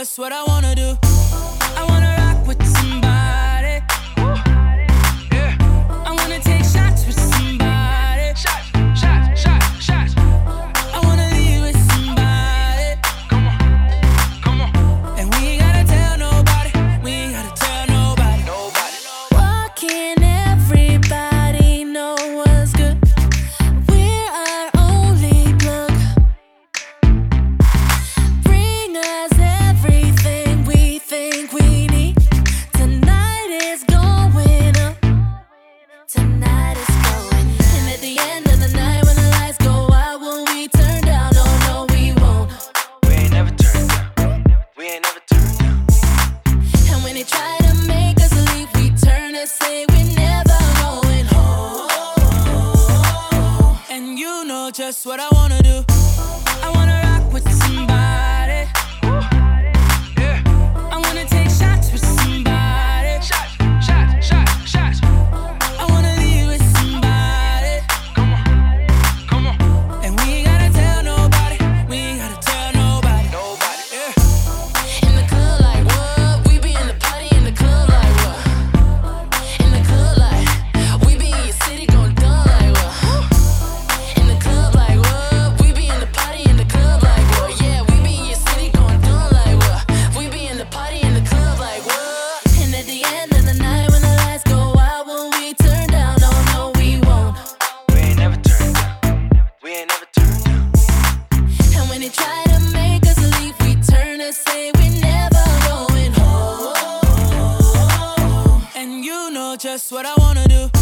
just what I wanna do. I wanna rock with somebody. Yeah. I wanna take shots with somebody. Shots. I wanna leave with somebody. Come on. And we ain't gotta tell nobody. Why can't everybody know what's good? We're our only plug. Bring us everything we think we need. Tonight is going up. Tonight is going up. And at the end of the night, when the lights go out, will we turn down? No, we won't. We ain't never turned down. And when they try to make us leave, we turn and say we're never going home. And you know just what I wanna do. I wanna rock with somebody. Yeah. I wanna take shots with somebody. Shots. I wanna leave with somebody. Come on. And we ain't gotta tell nobody. Yeah. In the club like what? We be in the party in the club like what? In the club like we be in your city going dumb like what? In the club like what? We be in the party in the club like what? Yeah, we be in your city going dumb like what? We be in the party in the club like what? And at the end of the night when the lights go out, will we turn down? No, we won't. We ain't never turned down. And when they try to make us leave, we turn and say we're never going home. And you know just what I wanna do.